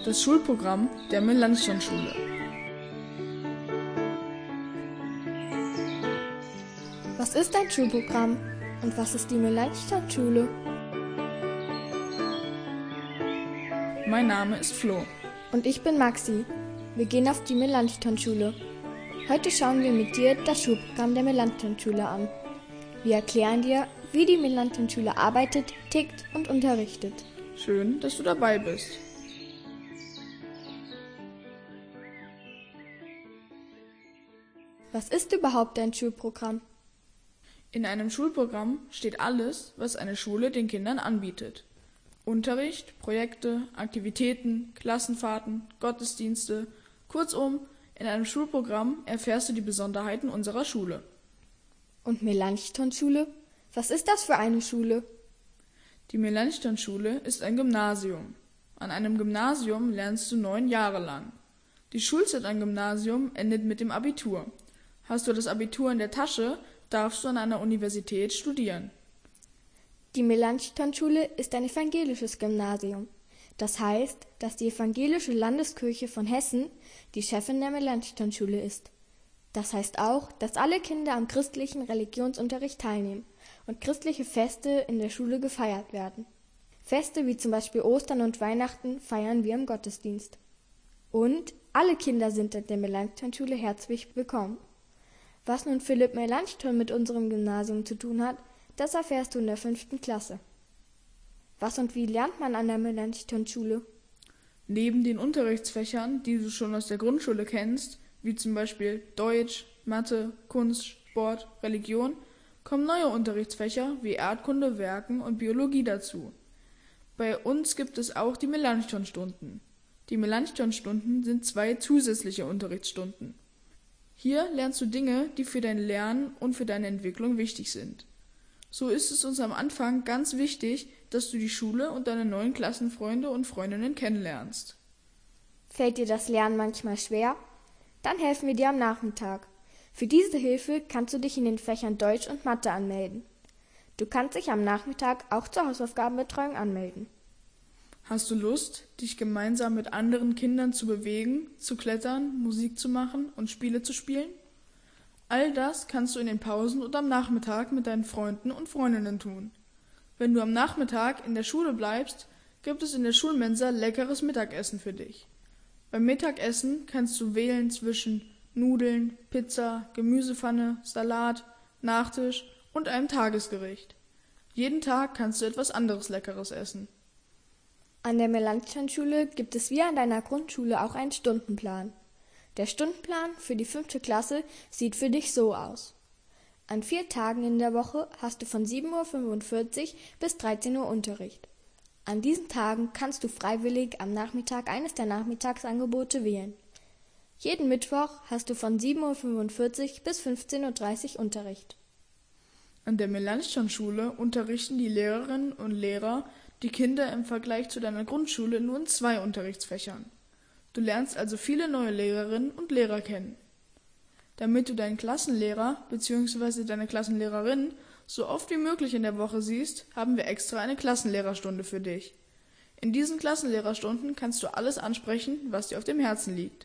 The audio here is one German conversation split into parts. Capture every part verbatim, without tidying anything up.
Das Schulprogramm der Melanchthon-Schule. Was ist ein Schulprogramm und was ist die Melanchthon-Schule? Mein Name ist Flo. Und ich bin Maxi. Wir gehen auf die Melanchthon-Schule. Heute schauen wir mit dir das Schulprogramm der Melanchthon-Schule an. Wir erklären dir, wie die Melanchthon-Schule arbeitet, tickt und unterrichtet. Schön, dass du dabei bist. Was ist überhaupt ein Schulprogramm? In einem Schulprogramm steht alles, was eine Schule den Kindern anbietet. Unterricht, Projekte, Aktivitäten, Klassenfahrten, Gottesdienste. Kurzum, in einem Schulprogramm erfährst du die Besonderheiten unserer Schule. Und Melanchthon-Schule? Was ist das für eine Schule? Die Melanchthon-Schule ist ein Gymnasium. An einem Gymnasium lernst du neun Jahre lang. Die Schulzeit am Gymnasium endet mit dem Abitur. Hast du das Abitur in der Tasche, darfst du an einer Universität studieren. Die Melanchthon-Schule ist ein evangelisches Gymnasium. Das heißt, dass die evangelische Landeskirche von Hessen die Chefin der Melanchthon-Schule ist. Das heißt auch, dass alle Kinder am christlichen Religionsunterricht teilnehmen und christliche Feste in der Schule gefeiert werden. Feste wie zum Beispiel Ostern und Weihnachten feiern wir im Gottesdienst. Und alle Kinder sind in der Melanchthon-Schule herzlich willkommen. Was nun Philipp Melanchthon mit unserem Gymnasium zu tun hat, das erfährst du in der fünften Klasse. Was und wie lernt man an der Melanchthon-Schule? Neben den Unterrichtsfächern, die du schon aus der Grundschule kennst, wie zum Beispiel Deutsch, Mathe, Kunst, Sport, Religion, kommen neue Unterrichtsfächer wie Erdkunde, Werken und Biologie dazu. Bei uns gibt es auch die Melanchthon-Stunden. Die Melanchthon-Stunden sind zwei zusätzliche Unterrichtsstunden. Hier lernst du Dinge, die für dein Lernen und für deine Entwicklung wichtig sind. So ist es uns am Anfang ganz wichtig, dass du die Schule und deine neuen Klassenfreunde und Freundinnen kennenlernst. Fällt dir das Lernen manchmal schwer? Dann helfen wir dir am Nachmittag. Für diese Hilfe kannst du dich in den Fächern Deutsch und Mathe anmelden. Du kannst dich am Nachmittag auch zur Hausaufgabenbetreuung anmelden. Hast du Lust, dich gemeinsam mit anderen Kindern zu bewegen, zu klettern, Musik zu machen und Spiele zu spielen? All das kannst du in den Pausen und am Nachmittag mit deinen Freunden und Freundinnen tun. Wenn du am Nachmittag in der Schule bleibst, gibt es in der Schulmensa leckeres Mittagessen für dich. Beim Mittagessen kannst du wählen zwischen Nudeln, Pizza, Gemüsepfanne, Salat, Nachtisch und einem Tagesgericht. Jeden Tag kannst du etwas anderes Leckeres essen. An der Melanchthon-Schule gibt es wie an deiner Grundschule auch einen Stundenplan. Der Stundenplan für die fünfte Klasse sieht für dich so aus. An vier Tagen in der Woche hast du von sieben Uhr fünfundvierzig bis dreizehn Uhr Unterricht. An diesen Tagen kannst du freiwillig am Nachmittag eines der Nachmittagsangebote wählen. Jeden Mittwoch hast du von sieben Uhr fünfundvierzig bis fünfzehn Uhr dreißig Unterricht. An der Melanchthon-Schule unterrichten die Lehrerinnen und Lehrer die Kinder im Vergleich zu deiner Grundschule nur in zwei Unterrichtsfächern. Du lernst also viele neue Lehrerinnen und Lehrer kennen. Damit du deinen Klassenlehrer bzw. deine Klassenlehrerin so oft wie möglich in der Woche siehst, haben wir extra eine Klassenlehrerstunde für dich. In diesen Klassenlehrerstunden kannst du alles ansprechen, was dir auf dem Herzen liegt.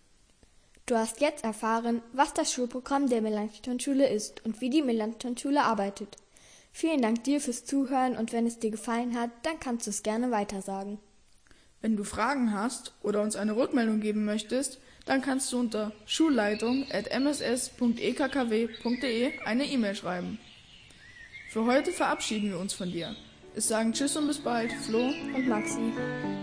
Du hast jetzt erfahren, was das Schulprogramm der Melanchthon-Schule ist und wie die Melanchthon-Schule arbeitet. Vielen Dank dir fürs Zuhören und wenn es dir gefallen hat, dann kannst du es gerne weitersagen. Wenn du Fragen hast oder uns eine Rückmeldung geben möchtest, dann kannst du unter schulleitung at m s s punkt e k k w punkt d e eine E-Mail schreiben. Für heute verabschieden wir uns von dir. Es sagen Tschüss und bis bald, Flo und Maxi.